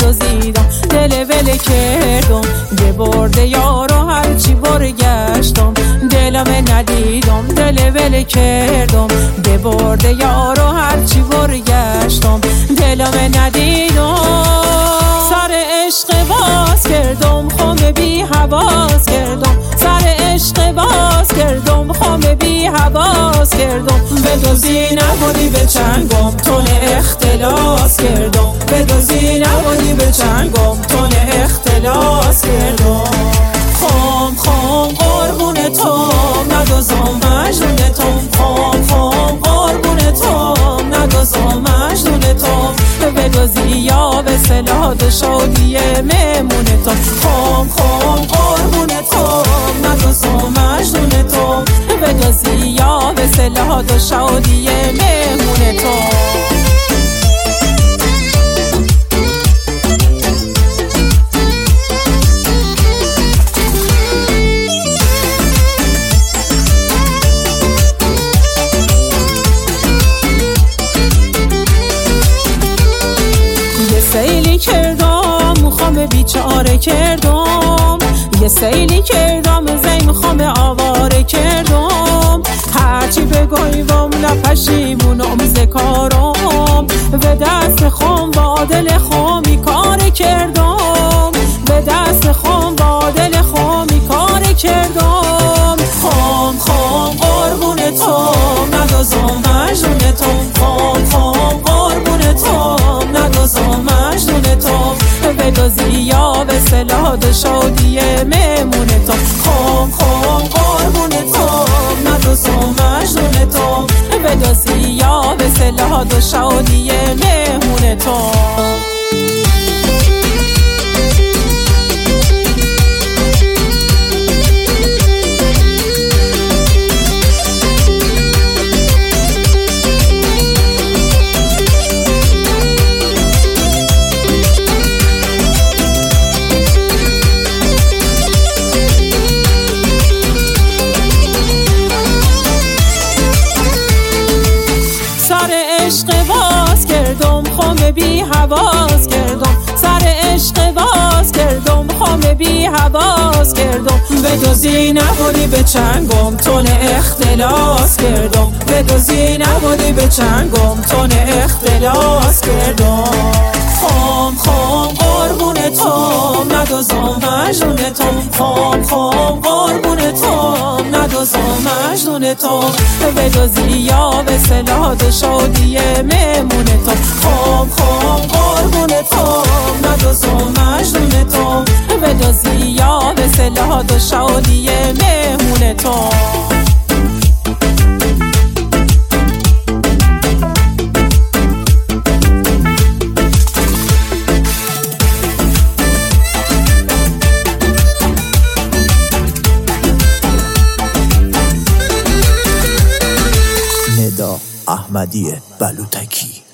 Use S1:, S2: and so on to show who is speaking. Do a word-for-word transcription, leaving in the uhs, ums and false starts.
S1: بدزدیدم، دل ول کردم، یه برده یارو هرچی برگشتم، دلم ندیدم، دل ول کردم، یه برده یارو هرچی برگشتم، دلم ندیدم. سر عشق باز کردم، خم بی حواس کردم، سر عشق باز کردم، خم بی حواس کردم، بدزدی نبودی به چنگم، تون اختلاس کردم، بدزدی نبودی به چنگم، تون اختلاس کردم. خم خم قربون تو ندزدم مجنون تو، خم خم قربون تو ندزدم مجنون تو، بدزدی یا به سلاد شادی مهمون تو، خم خم قربون تو ندزدم مجنون تو، بدزدی یا به سلاد شادی مهمون تو. سیلی کردم خام بیچاره کردم، یه سیلی کردم زی میخوام آواره کردم، هرچی بگویم نپشیمونم ز کارم، به دست خام با دل خامی کار کردم، به دست خام با دل خامی کار کردم. خام خام قربون تو ندزدم مجنون تو، خام خام قربون تو ندزدم مجنون تو، بدزدی یا به سلاد شادی مهمون تو، خام خام قربون تو ندزدم مجنون تو، بدزدی یا به سلاد شادی مهمون تو. عشق باز کردم، خم بی حواس کردم، سر عشق باز کردم، خم بی حواس کردم، بدزدی نبودی به چنگم، تون اختلاس کردم، بدزدی نبودی به چنگم، تون اختلاس کردم. خام خام قربون تو ندزدم مجنون تو، خام خام قربون تو ندزدم مجنون تو، بدزدی یا به سلاد شادی مهمون تو، خام خام قربون تو ندزدم مجنون تو، بدزدی یا به سلاد شادی مهمون تو.
S2: احمدی بلوتکی.